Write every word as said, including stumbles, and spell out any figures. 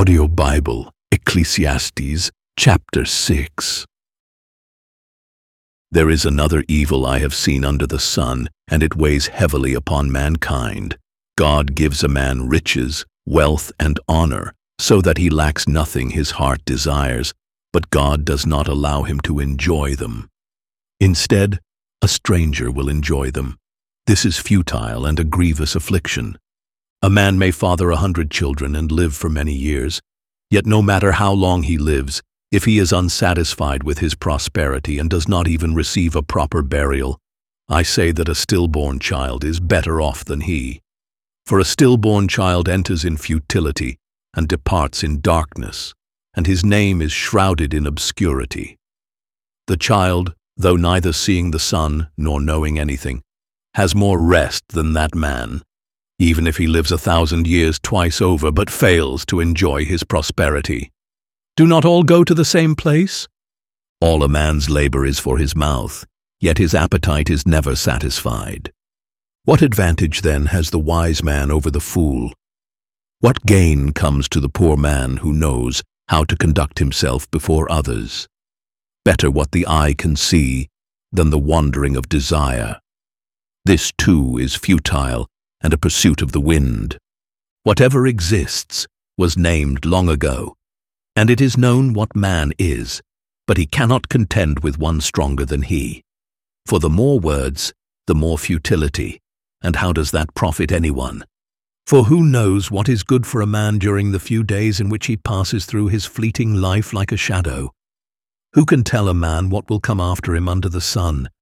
Audio Bible, Ecclesiastes, chapter six. There is another evil I have seen under the sun, and it weighs heavily upon mankind. God gives a man riches, wealth, and honor, so that he lacks nothing his heart desires, but God does not allow him to enjoy them. Instead, a stranger will enjoy them. This is futile and a grievous affliction. A man may father a hundred children and live for many years, yet no matter how long he lives, if he is unsatisfied with his prosperity and does not even receive a proper burial, I say that a stillborn child is better off than he. For a stillborn child enters in futility and departs in darkness, and his name is shrouded in obscurity. The child, though neither seeing the sun nor knowing anything, has more rest than that man, even if he lives a thousand years twice over but fails to enjoy his prosperity. Do not all go to the same place? All a man's labor is for his mouth, yet his appetite is never satisfied. What advantage then has the wise man over the fool? What gain comes to the poor man who knows how to conduct himself before others? Better what the eye can see than the wandering of desire. This too is futile and a pursuit of the wind. Whatever exists was named long ago, and it is known what man is, but he cannot contend with one stronger than he. For the more words, the more futility, and how does that profit anyone? For who knows what is good for a man during the few days in which he passes through his fleeting life like a shadow? Who can tell a man what will come after him under the sun?